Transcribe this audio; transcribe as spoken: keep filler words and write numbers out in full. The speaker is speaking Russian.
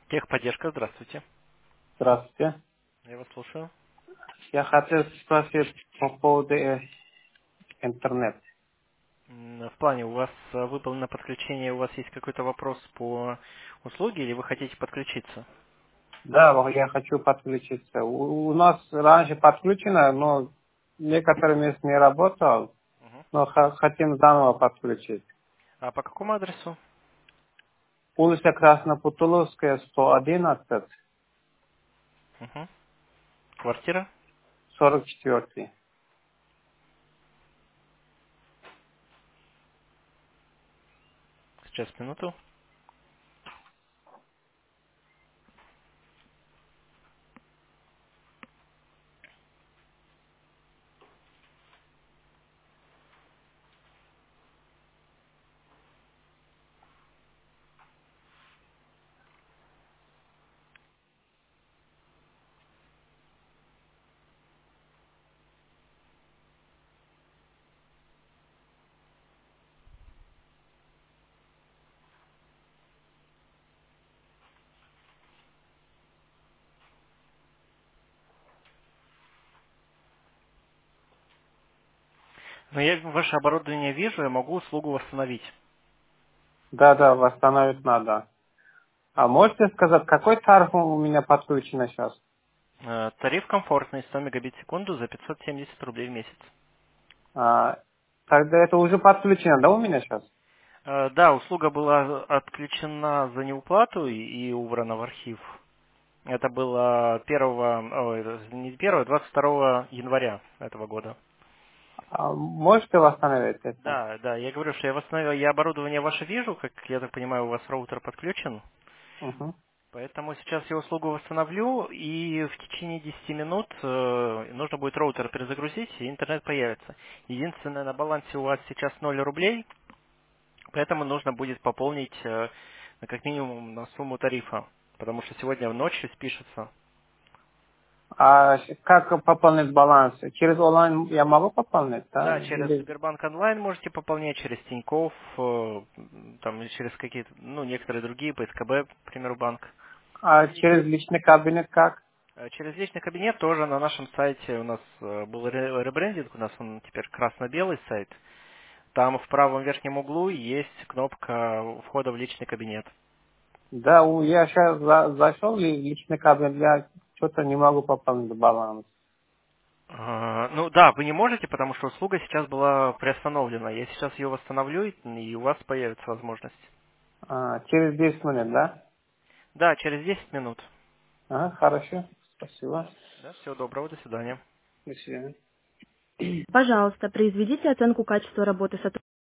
Техподдержка, здравствуйте. Здравствуйте. Я вас слушаю. Я хотел спросить по поводу э, интернета. М, В плане у вас э, выполнено подключение, у вас есть какой-то вопрос по услуге или вы хотите подключиться? Да, вот я хочу подключиться. У, у нас раньше подключено, но некоторые мест не работал, Мгм. но х- хотим заново подключить. А по какому адресу? Улица Краснопутуловская, сто одиннадцать, Мгм. Квартира? сорок четыре. Сейчас, минуту. Но я ваше оборудование вижу, я могу услугу восстановить. Да, да, восстановить надо. А можете сказать, какой тариф у меня подключен сейчас? Э, Тариф комфортный, сто мегабит в секунду за пятьсот семьдесят рублей в месяц. А, тогда это уже подключено, да, у меня сейчас? Э, Да, услуга была отключена за неуплату и и убрана в архив. Это было первого, ой, не первого, двадцать второго января этого года. А можете восстановить это? Да, да, я говорю, что я восстановил, я оборудование ваше вижу, как я так понимаю, у вас роутер подключен, Угу. поэтому сейчас я услугу восстановлю, и в течение десяти минут э, нужно будет роутер перезагрузить, и интернет появится. Единственное, на балансе у вас сейчас ноль рублей, поэтому нужно будет пополнить э, как минимум на сумму тарифа, потому что сегодня в ночь спишется. А как пополнить баланс? Через онлайн я могу пополнить, да? Да, через Или Сбербанк онлайн можете пополнять, через Тинькофф, э, там и через какие-то, ну, некоторые другие, по СКБ, к примеру, банк. а через личный кабинет как? Э, Через личный кабинет тоже на нашем сайте у нас э, был ре- ребрендинг, у нас он теперь красно-белый сайт. Там в правом верхнем углу есть кнопка входа в личный кабинет. Да, у- я сейчас за, зашел в личный кабинет, я что-то не могу пополнить баланс. А, Ну да, вы не можете, потому что услуга сейчас была приостановлена. Я сейчас ее восстановлю, и и у вас появится возможность. А, через десять минут, да? Да, через десять минут. Ага, хорошо. Спасибо. Да, всего доброго, до свидания. До свидания. Пожалуйста, произведите оценку качества работы сотрудника.